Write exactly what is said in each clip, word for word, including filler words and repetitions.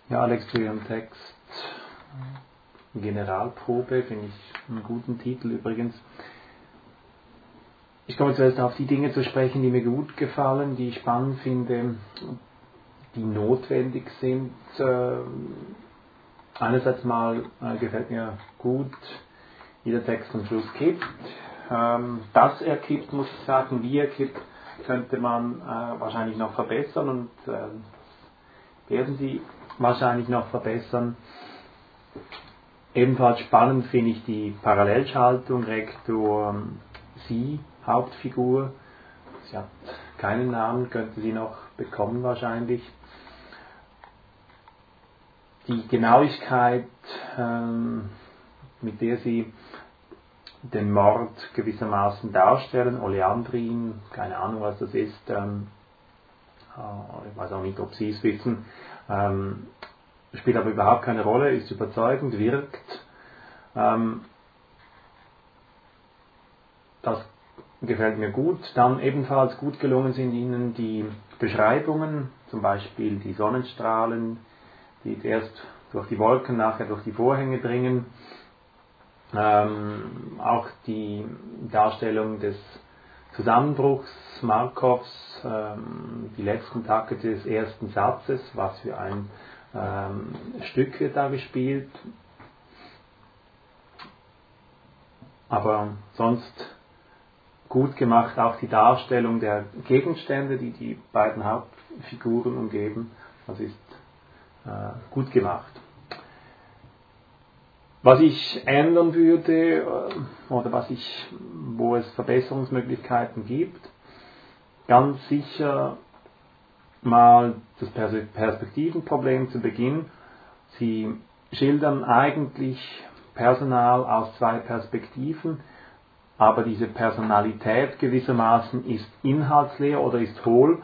Ja, Alex, zu Ihrem Text Generalprobe, finde ich einen guten Titel übrigens. Ich komme zuerst auf die Dinge zu sprechen, die mir gut gefallen, die ich spannend finde, die notwendig sind. Einerseits mal äh, gefällt mir gut, wie der Text am Schluss kippt. Ähm, dass er kippt, muss ich sagen, wie er kippt, könnte man äh, wahrscheinlich noch verbessern und äh, werden Sie wahrscheinlich noch verbessern. Ebenfalls spannend finde ich die Parallelschaltung Rektor Sie, Hauptfigur. Sie hat keinen Namen, könnte sie noch bekommen wahrscheinlich. Die Genauigkeit, ähm, mit der sie den Mord gewissermaßen darstellen, Oleandrin, keine Ahnung was das ist, ähm, ich weiß auch nicht, ob Sie es wissen, ähm, spielt aber überhaupt keine Rolle, ist überzeugend, wirkt. Ähm, das gefällt mir gut. Dann ebenfalls gut gelungen sind Ihnen die Beschreibungen, zum Beispiel die Sonnenstrahlen, die erst durch die Wolken, nachher durch die Vorhänge dringen. Ähm, auch die Darstellung des Zusammenbruchs Markovs, ähm, die letzten Takte des ersten Satzes, was für ein ähm, Stück wird da gespielt. Aber sonst gut gemacht auch die Darstellung der Gegenstände, die die beiden Hauptfiguren umgeben. Das ist äh, gut gemacht. Was ich ändern würde, oder was ich, wo es Verbesserungsmöglichkeiten gibt, ganz sicher mal das Perspektivenproblem zu Beginn. Sie schildern eigentlich Personal aus zwei Perspektiven, aber diese Personalität gewissermaßen ist inhaltsleer oder ist hohl.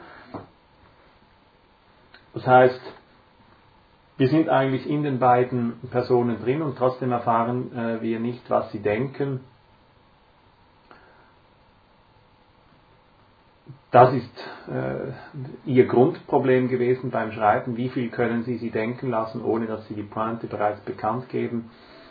Das heißt, wir sind eigentlich in den beiden Personen drin und trotzdem erfahren äh, wir nicht, was sie denken. Das ist äh, ihr Grundproblem gewesen beim Schreiben. Wie viel können Sie sie denken lassen, ohne dass Sie die Pointe bereits bekannt geben?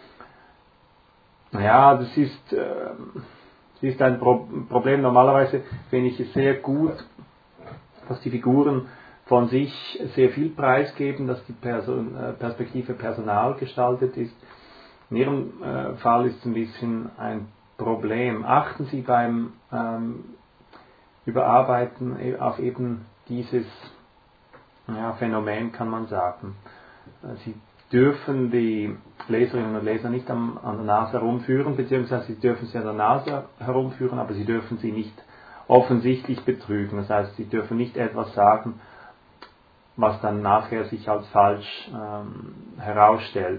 Naja, das ist, äh, das ist ein Pro- Problem. Normalerweise finde ich es sehr gut, dass die Figuren von sich sehr viel preisgeben, dass die Person, äh, Perspektive personal gestaltet ist. In Ihrem äh, Fall ist es ein bisschen ein Problem. Achten Sie beim ähm, Überarbeiten auf eben dieses ja, Phänomen, kann man sagen. Sie dürfen die Leserinnen und Leser nicht am, an der Nase herumführen, beziehungsweise Sie dürfen sie an der Nase herumführen, aber Sie dürfen sie nicht offensichtlich betrügen. Das heißt, Sie dürfen nicht etwas sagen, was dann nachher sich als falsch ähm, herausstellt.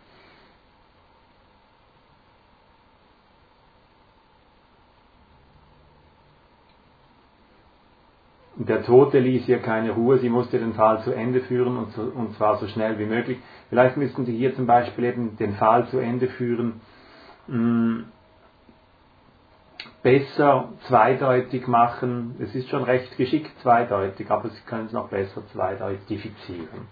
Der Tote ließ ihr keine Ruhe, sie musste den Fall zu Ende führen und, so, und zwar so schnell wie möglich. Vielleicht müssten Sie hier zum Beispiel eben den Fall zu Ende führen, mh, besser zweideutig machen. Es ist schon recht geschickt zweideutig, aber Sie können es noch besser zweideutigfizieren.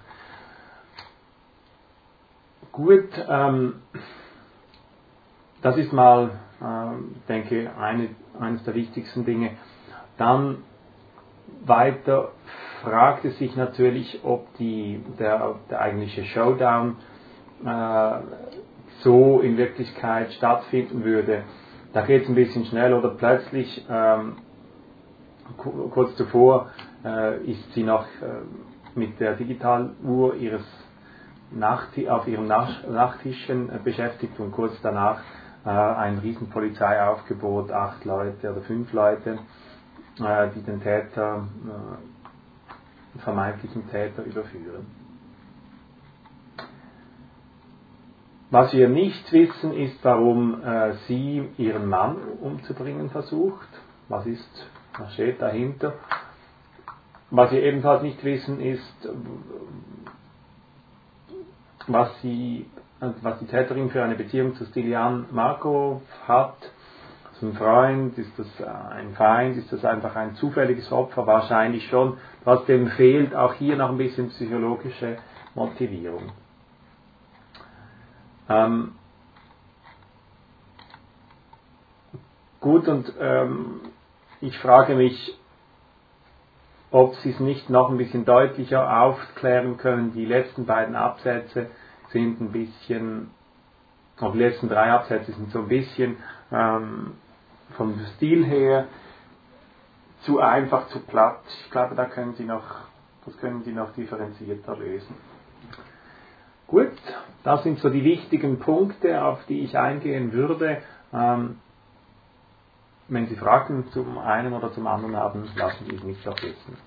Gut, ähm, das ist mal, äh, ich denke, eine, eines der wichtigsten Dinge. Dann weiter fragt es sich natürlich, ob die, der, der eigentliche Showdown äh, so in Wirklichkeit stattfinden würde. Da geht es ein bisschen schnell oder plötzlich, ähm, kurz zuvor, äh, ist sie noch äh, mit der Digitaluhr ihres Nacht, auf ihrem Nach Nachttischchen äh, beschäftigt und kurz danach äh, ein riesen Polizeiaufgebot, acht Leute oder fünf Leute, äh, die den Täter, äh, vermeintlichen Täter überführen. Was wir nicht wissen, ist, warum äh, sie ihren Mann umzubringen versucht. Was ist, was steht dahinter? Was wir ebenfalls nicht wissen, ist, was, sie, was die Täterin für eine Beziehung zu Stilian Markov hat. das ein Freund, ist das ein Feind, ist das einfach ein zufälliges Opfer? Wahrscheinlich schon. Trotzdem fehlt auch hier noch ein bisschen psychologische Motivierung. Ähm, gut, und ähm, ich frage mich, ob Sie es nicht noch ein bisschen deutlicher aufklären können. Die letzten beiden Absätze sind ein bisschen, oder die letzten drei Absätze sind so ein bisschen ähm, vom Stil her zu einfach, zu platt. Ich glaube, da können Sie noch, das können Sie noch differenzierter lösen. Gut, das sind so die wichtigen Punkte, auf die ich eingehen würde. Ähm, wenn Sie Fragen zum einen oder zum anderen haben, lassen Sie es mich doch wissen.